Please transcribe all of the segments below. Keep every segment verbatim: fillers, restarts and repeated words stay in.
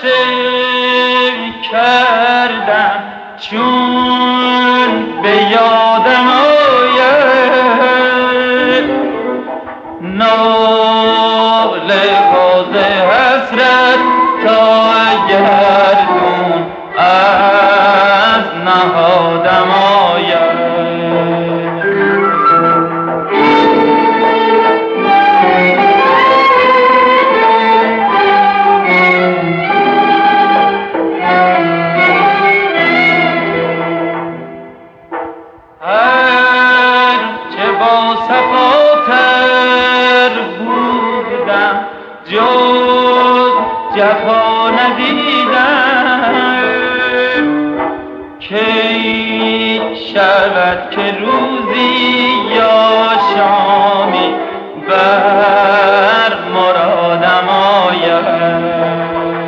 کردم چون به یادم آید ناله باز حسرت تا گردون از نهادم آید جز جفا ندیدم کی شود که روزی یا شامی بر مرادم آید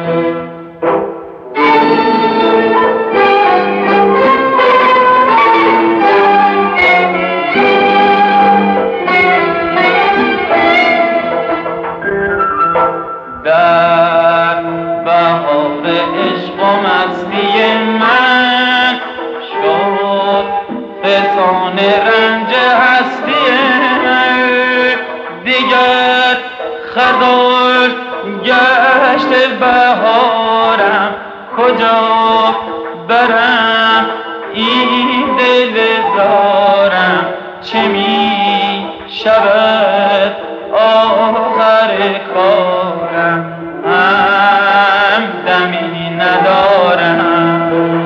در بهار عشق و مستی من شد فسان رنج هستی من دیگر خزان گشت بهارم کجا برم این دل زارم چه می شود آخر کارم هم دمی ندارم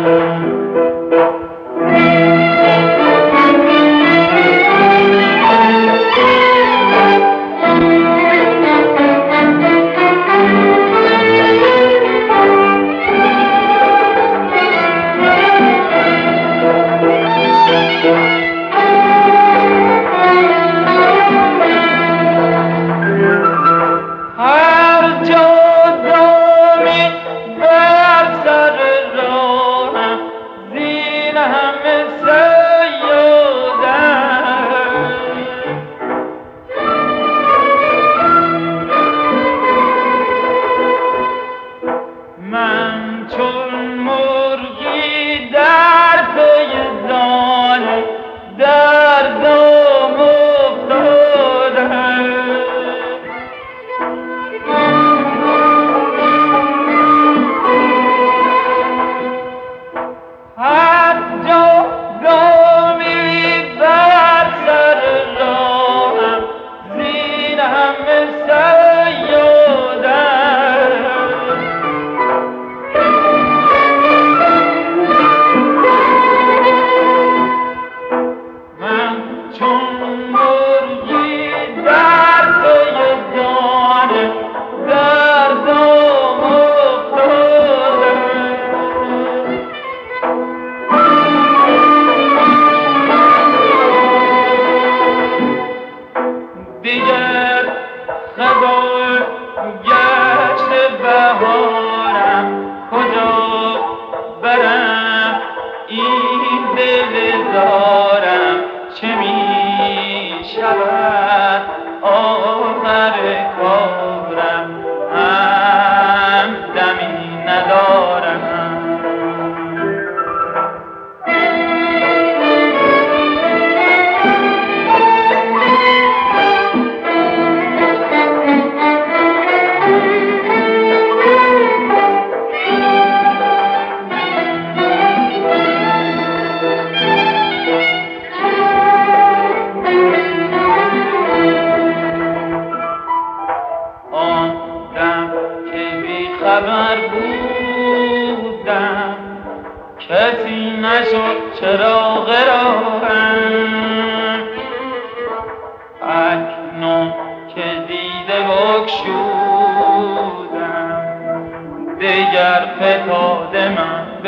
من چون مرغی در پی دانه در دام افتادم هر جا گامی بر سر راهم زین همه دیگر خزان گشت بهارم کجا برم این دل زارم چه می شود آخر کارم هم دمی ندارم خبر بودم کسی نشد چراغ راهم اکنون که دیده بگشودم دیگر فتاده من به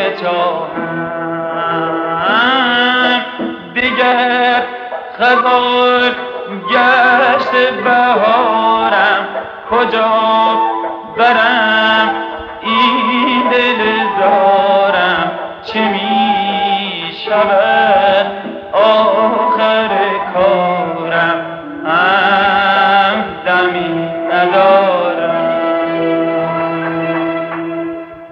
چاهم دیگر خزان گشت بهارم کجا برم این دل زارم چه می شود آخر کارم هم دمی ندارم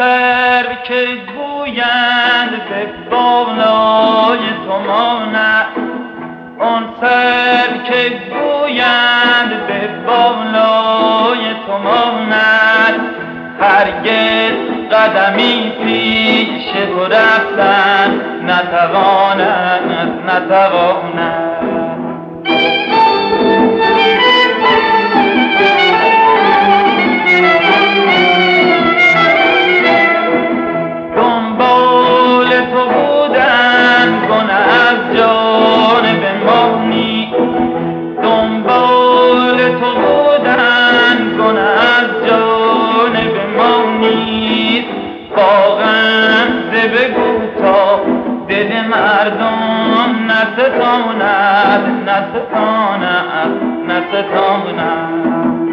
سر که گویند به بالای تو ماند، آن سر که گویند به بالای تو ماند، هرگز قدمی پیش تو رفتن نتواند نتواند. دنبال تو بودن گناه از جانب ما نیست، دنبال تو بودن گناه از جانب ما نیست. واقعا بگو تا دل مردم نستاند نستاند نستاند.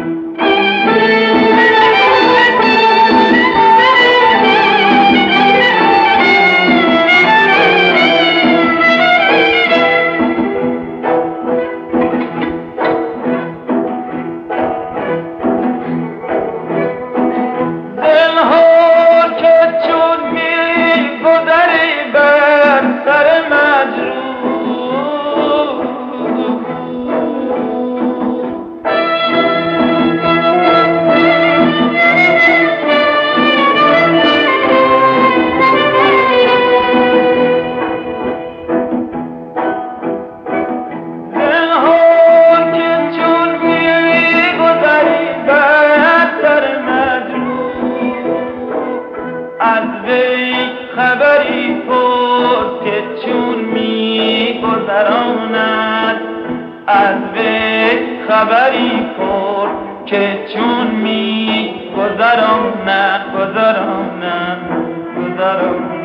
از وی خبری پرس که چون می گذراند، از وی خبری پرس که چون می گذراند گذراند گذراند.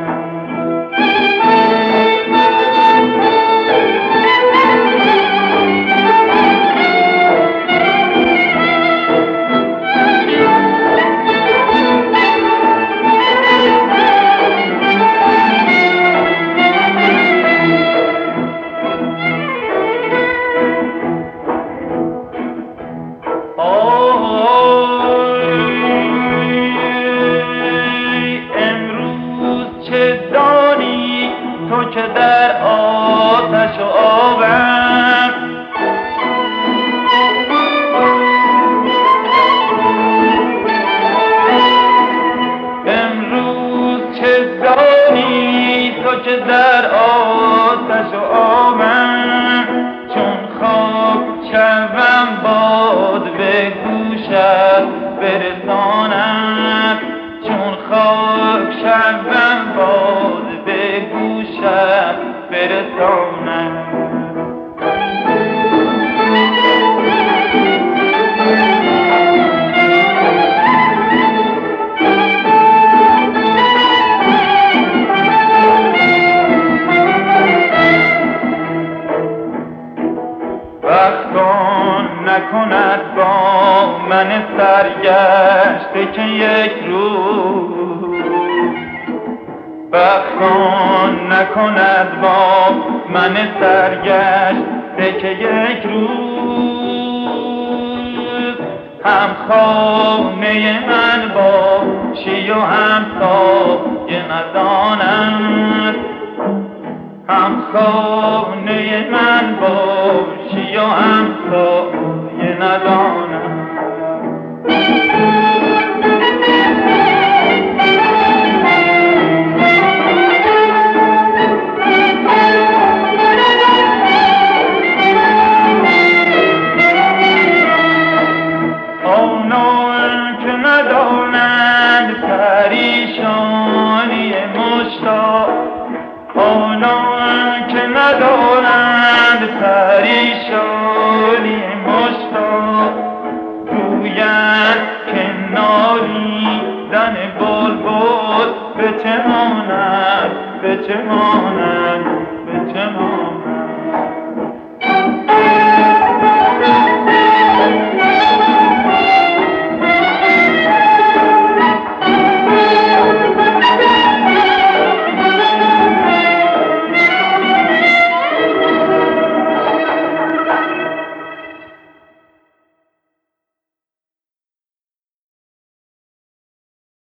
تو که در آتش و آبم، امروز چه دانی تو که در آتش و آبم، چون خاک شوم باد به گوشت برسانم، چون خاک شوم باد به گوشت برسانم. وقتان نکند با من سرگشته که یک روز، وقتان نکند با من سرگشته که یک روز، هم خانه من باشی و هم سایه ندانم، هم خانه من باشی و هم سایه ندانم. آنان که ندانند پریشانی مشتاق، آنان که ندانند پریشانی مشتاق، گویند که نالیدن بلبل به چه ماند به چه ماند.